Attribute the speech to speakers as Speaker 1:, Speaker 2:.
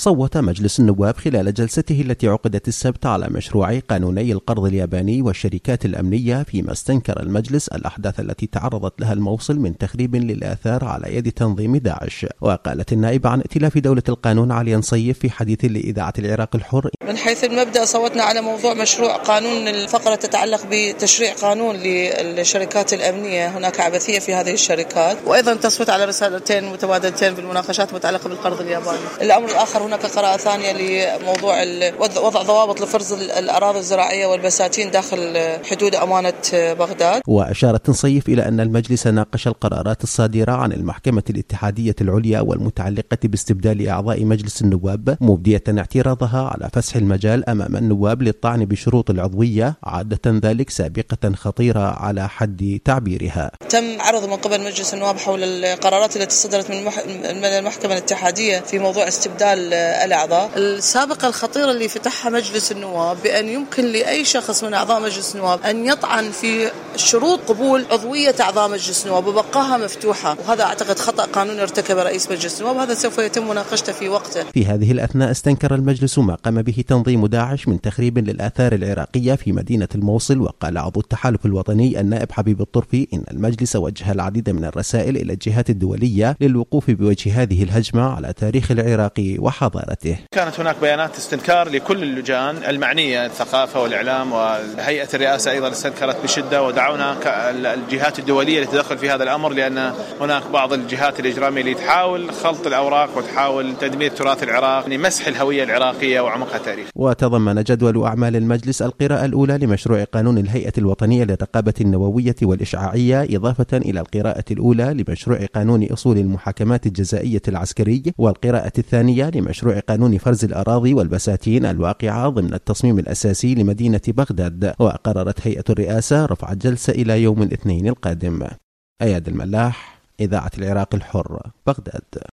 Speaker 1: صوت مجلس النواب خلال جلسته التي عقدت السبت على مشروع قانوني القرض الياباني والشركات الأمنية، فيما استنكر المجلس الأحداث التي تعرضت لها الموصل من تخريب للآثار على يد تنظيم داعش. وقالت النائبة عن ائتلاف دولة القانون عليا نصيف في حديث لإذاعة العراق الحر:
Speaker 2: من حيث المبدأ صوتنا على موضوع مشروع قانون الفقرة تتعلق بتشريع قانون للشركات الأمنية. هناك عبثية في هذه الشركات، وأيضا تصوت على رسالتين متبادلتين بالمناقشات متعلقة بالقرض الياباني. الأمر الآخر، هناك قراءة ثانية لموضوع وضع ضوابط لفرز الأراضي الزراعية والبساتين داخل حدود أمانة بغداد.
Speaker 1: وأشارت نصيف إلى أن المجلس ناقش القرارات الصادرة عن المحكمة الاتحادية العليا والمتعلقة باستبدال أعضاء مجلس النواب، مبدية اعتراضها على فسح المجال أمام النواب للطعن بشروط العضوية، عادة ذلك سابقة خطيرة على حد تعبيرها.
Speaker 2: تم عرض من قبل مجلس النواب حول القرارات التي صدرت من المحكمة الاتحادية في موضوع استبدال الأعضاء. السابقة الخطيرة اللي فتحها مجلس النواب بأن يمكن لأي شخص من أعضاء مجلس النواب أن يطعن في شروط قبول عضوية أعضاء مجلس النواب وبقاها مفتوحة، وهذا أعتقد خطأ قانوني ارتكب رئيس مجلس النواب، وهذا سوف يتم مناقشته في وقته.
Speaker 1: في هذه الأثناء استنكر المجلس ما قام به تنظيم داعش من تخريب للآثار العراقية في مدينة الموصل. وقال عضو التحالف الوطني النائب حبيب الطرفي إن المجلس وجه العديد من الرسائل إلى الجهات الدولية للوقوف بوجه هذه الهجمة على تاريخ العراق وحضارته.
Speaker 3: كانت هناك بيانات استنكار لكل اللجان المعنية، الثقافة والإعلام وهيئة الرئاسة أيضا استنكرت بشدة، ودعونا الجهات الدولية لتدخل في هذا الأمر، لأن هناك بعض الجهات الإجرامية اللي تحاول خلط الأوراق وتحاول تدمير تراث العراق، مسح الهوية العراقية وعمقها التاريخي.
Speaker 1: وتضمن جدول أعمال المجلس القراءة الأولى لمشروع قانون الهيئة الوطنية للرقابة النووية والإشعاعية، إضافة إلى القراءة الأولى لمشروع قانون أصول المحاكمات الجزائية العسكري، والقراءة الثانية لمشروع قانون فرز الأراضي والبساتين الواقعة ضمن التصميم الأساسي لمدينة بغداد. وقررت هيئة الرئاسة رفع الجلسة إلى يوم الاثنين القادم. أياد الملاح، إذاعة العراق الحر، بغداد.